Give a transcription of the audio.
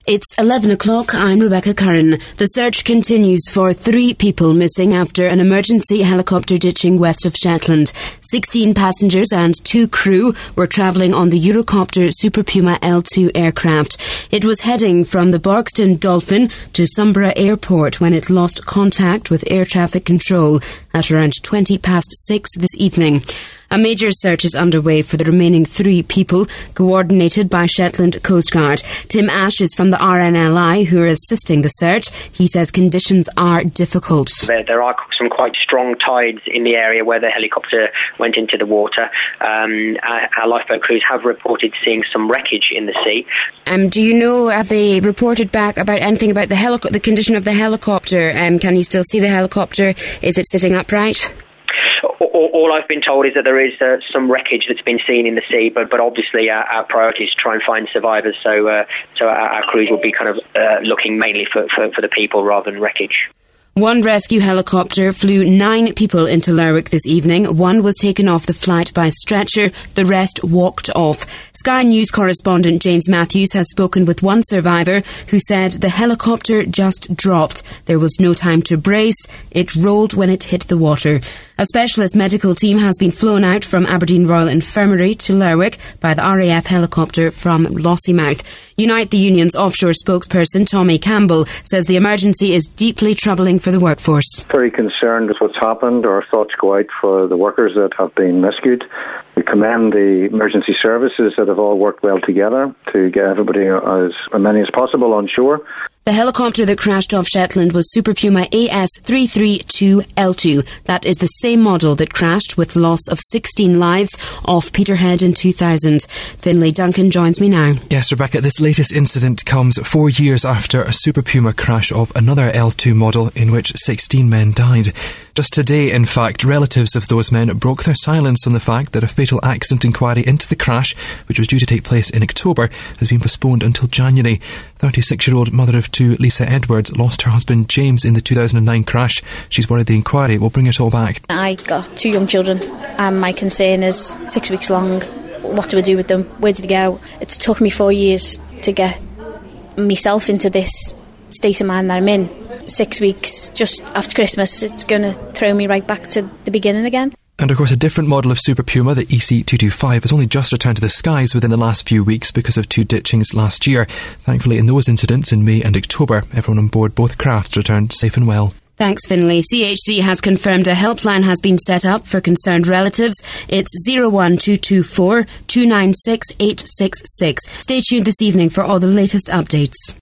It's 11 o'clock. I'm Rebecca Curran. The search continues for 3 people missing after an emergency helicopter ditching west of Shetland. 16 passengers and 2 crew were travelling on the Eurocopter Super Puma L2 aircraft. It was heading from the Barkston Dolphin to Sunborough Airport when it lost contact with air traffic control at around 6:20 this evening. A major search is underway for the remaining 3 people, coordinated by Shetland Coast Guard. Tim Ash is from the RNLI, who are assisting the search. He says conditions are difficult. There are some quite strong tides in the area where the helicopter went into the water. Our lifeboat crews have reported seeing some wreckage in the sea. Do you know, have they reported back about anything about the condition of the helicopter? Can you still see the helicopter? Is it sitting upright? All I've been told is that there is some wreckage that's been seen in the sea, but obviously our priority is to try and find survivors. So our crews will be kind of looking mainly for the people rather than wreckage. One rescue helicopter flew 9 people into Lerwick this evening. 1 was taken off the flight by stretcher. The rest walked off. Sky News correspondent James Matthews has spoken with one survivor who said the helicopter just dropped. There was no time to brace. It rolled when it hit the water. A specialist medical team has been flown out from Aberdeen Royal Infirmary to Lerwick by the RAF helicopter from Lossiemouth. Unite the Union's offshore spokesperson Tommy Campbell says the emergency is deeply troubling for the workforce. Very concerned with what's happened. Our thoughts go out for the workers that have been rescued. We commend the emergency services that have all worked well together to get everybody, as many as possible, on shore. The helicopter that crashed off Shetland was Super Puma AS332L2. That is the same model that crashed with loss of 16 lives off Peterhead in 2000. Finlay Duncan joins me now. Yes, Rebecca, this latest incident comes 4 years after a Super Puma crash of another L2 model in which 16 men died. Just today, in fact, relatives of those men broke their silence on the fact that a fatal accident inquiry into the crash, which was due to take place in October, has been postponed until January. 36-year-old mother of 2, Lisa Edwards, lost her husband James in the 2009 crash. She's worried the inquiry will bring it all back. I got 2 young children, and my concern is 6 weeks long. What do I do with them? Where did they go? It took me 4 years to get myself into this state of mind that I'm in. 6 weeks just after Christmas, it's going to throw me right back to the beginning again. And of course, a different model of Super Puma, the EC225, has only just returned to the skies within the last few weeks because of 2 ditchings last year. Thankfully, in those incidents in May and October, everyone on board both crafts returned safe and well. Thanks, Finlay. CHC has confirmed a helpline has been set up for concerned relatives. It's 01224 296 866. Stay tuned this evening for all the latest updates.